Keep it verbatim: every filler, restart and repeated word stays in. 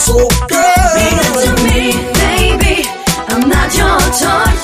so good. Be good to me, baby. I'm not your toy.